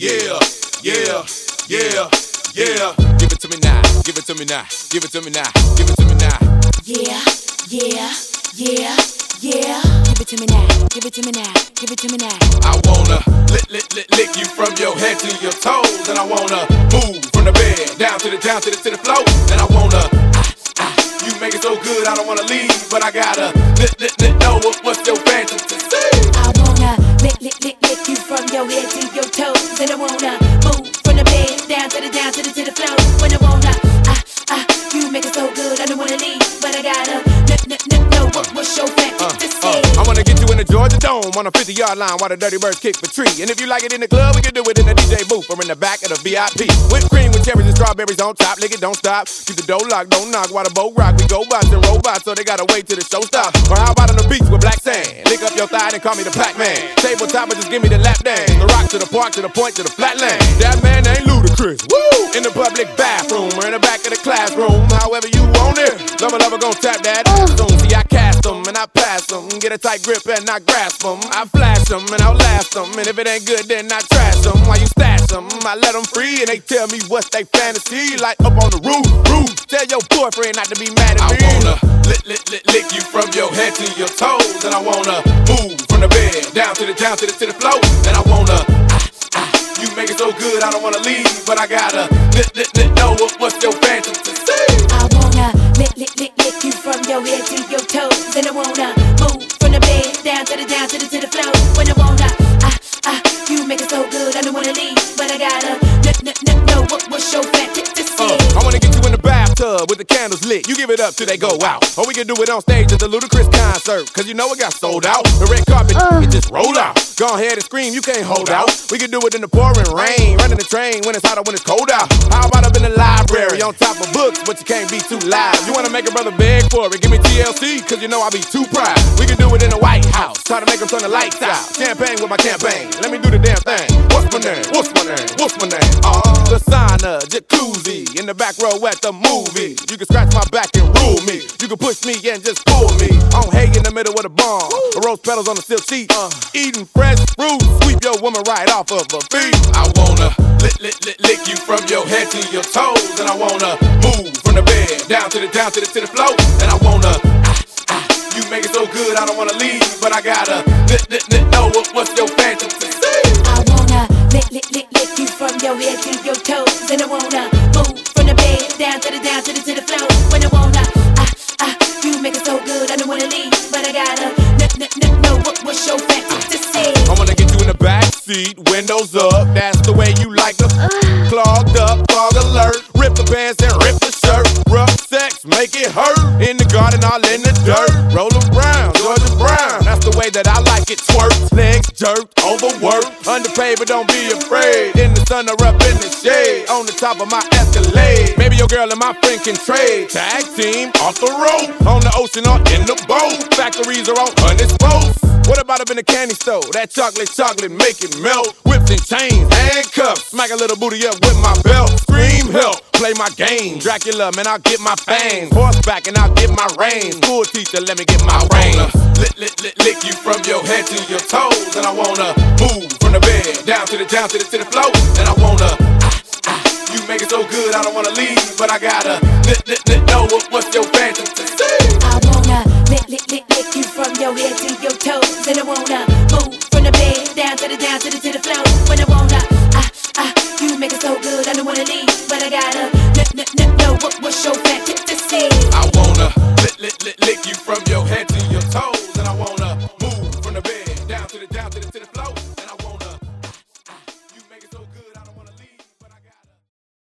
Yeah, yeah, yeah, yeah. Give it to me now, give it to me now, give it to me now, give it to me now. Yeah, yeah, yeah, yeah. Give it to me now, give it to me now, give it to me now. I wanna lick you from your head to your toes, and I wanna move from the bed down to the floor, and I wanna you make it so good I don't wanna leave, but I gotta know what's your fantasy. I wanna lick you from your head to your toes, and I wanna move from the bed down to the floor, when I wanna you make it so good I don't wanna leave, but I gotta know what's your fantasy. I wanna get you in the Georgia Dome on a 50-yard line while the Dirty Birds kick the tree. And if you like it in the club, we can do it in the DJ booth or in the back of the VIP. Whipped cream with cherries and strawberries on top. Lick it, don't stop. Keep the door locked, don't knock. While the boat rock, we go bots and robots, so they gotta wait till the show stops. Or how about on the beach with black sand? Lick up your thigh and call me the Pac-Man. Tabletop and just give me the lap dance. The rock to the park, to the point, to the flatland. That man ain't ludicrous. Woo! In the public bathroom or in the back of the classroom. However you want it. Lover gon' tap that soon. See, I cast them and I pass them. Get a tight grip and I grasp them. I flash them and outlast them. And if it ain't good, then I trash them. While you stash them, I let them free and they tell me what's they fantasy. Like up on the roof. Tell your boyfriend not to be mad at me. I wanna lick you from your head to your toes, and I wanna move from the bed down to the floor, and I wanna you make it so good I don't wanna leave, but I gotta know what's your fantasy. I wanna lick you from your head to your toes, and I wanna move from the bed down to the floor, when I wanna you make it so good I don't wanna leave, but I gotta know what's your fantasy. I wanna get you in the bathtub with the candles lit. You give it up till they go out. Or we can do it on stage at the Ludacris concert, cause you know it got sold out. The red carpet, it just roll out. Go ahead and scream, you can't hold out. We can do it in the pouring rain, running the train when it's hot or when it's cold out. How about up in the library on top of books, but you can't be too loud. You wanna make a brother beg for it, give me TLC, cause you know I be too proud. We can do it in the White House, try to make them turn the lights out. Champagne with my campaign, let me do the damn thing. What's my name? What's my name? What's my name? The sauna, jacuzzi, in the back row at the movie. You can scratch my back and rule me. You can push me and just pull me. On hay in the middle of the barn, rose petals on the silk sheet. Eating fresh fruit, sweep your woman right off of her feet. I wanna lick you from your head to your toes, and I wanna move from the bed down to the floor, and I wanna you make it so good I don't wanna leave, but I gotta know what's your fantasy. I wanna lick you from your head to your toes, and I wanna move from the bed down to the floor, when I wanna you make it so good I don't wanna leave, but I gotta know what's your fantasy. I wanna get you in the back seat, windows up, that's the way you like them. Clogged up, fog alert, rip the pants and rip the shirt. Rough sex, make it hurt. In the garden, all in the dirt. Roll around, Georgia Brown, that's the way that I like it. Twerk, legs jerked, overworked, underpaid but don't be afraid. In the sun or up in the shade, on the top of my Escalade. Maybe your girl and my friend can trade. Tag team, off the road, on the ocean or in the boat. Factories are on undisposed. What about up in the candy store? That chocolate make it melt. Whips and chains, handcuffs, smack a little booty up with my belt. Scream help, play my game. Dracula, man, I'll get my fangs. Horseback and I'll get my reins. School teacher, let me get my reins. Lick you from your head to your toes, and I wanna move from the bed down to the floor, and I wanna you make it so good I don't wanna leave, but I gotta know what's your fantasy. I wanna lick you from your head to your toes, and I wanna move from the bed